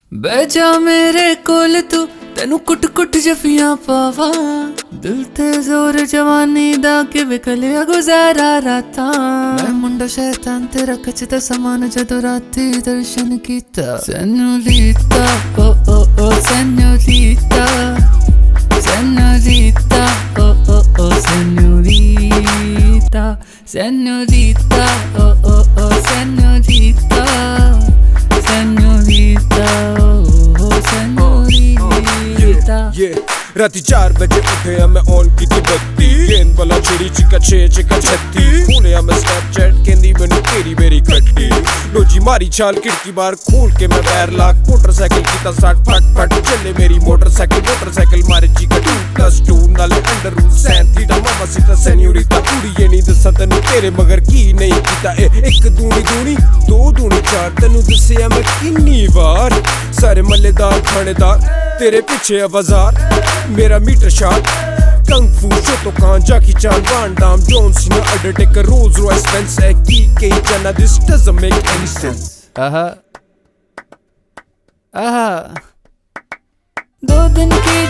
बैजा मेरे कोल तू तेनू कुट कुट जफियां पावा दिल ते जोर जवानी दा के विकलिया गुजारा राता मैं मुंडा शैतान तेरा कचदा समान जदों राती दर्शन कीता सेनोरीता ओ ओ ओ सेनोरीता सेनोरीता ओ ओ ओ सेनोरीता सेनोरीता ओ ओ ओ सेनोरीता सेनोरीता ओ सेनोरीता राती 4 बजे उठे मैं ऑन की थी बत्ती गेंद वाला चिड़ी चिका 6 चिका 36 खोले मैं स्नैपचैट कहंदी मैनू तेरी मेरी कट्टी लो जी मारी छाल खिड़की बार खोल के मैं पैर लाक मोटरसाइकिल कीता स्टार्ट फट फट चले मेरी मोटरसाइकिल मारे चिका 2+2 नाले अंडर रूल सैंतीटा मामा सीता सेन्योरिता पूरी ये नहीं दसा तेनू तेरे मगर की नहीं कीता एक दूनी दूनी 2 दूनी 4 तेनू दसिया मैं किन्नी बार सारे मल्लेदार थानेदार तेरे पीछे बाजार मेरा मीटर शॉट कंग फू शोतो कान Jackie Chan Van Damme John Cena Undertaker Rolls Royce Benz है की कई जाना this doesn't make any sense aha aha 2 दिन की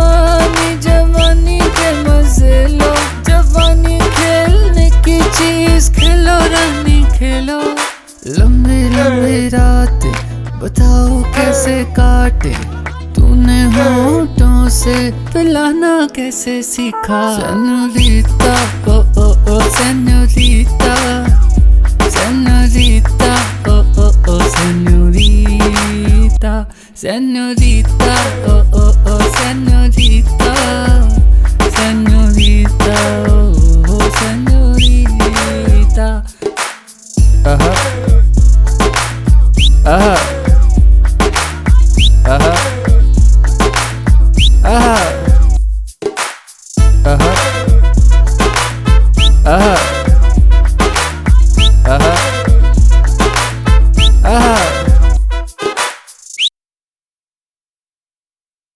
जवानी के मजे लो जवानी खेलने की चीज खेलो रानी खेलो लंबी लंबी रातें बताओ कैसे काटे तूने होठों से पिलाना कैसे सीखा सेनोरीता ओ ओ ओ सेनोरीता सेनोरीता ओ ओ ओ सेनोरीता सेनोरीता ओ ओ ओ सेनोरीता सेनोरीता ओ ओ सेनोरीता आहा आहा आहा आहा आहा आहा आहा आहा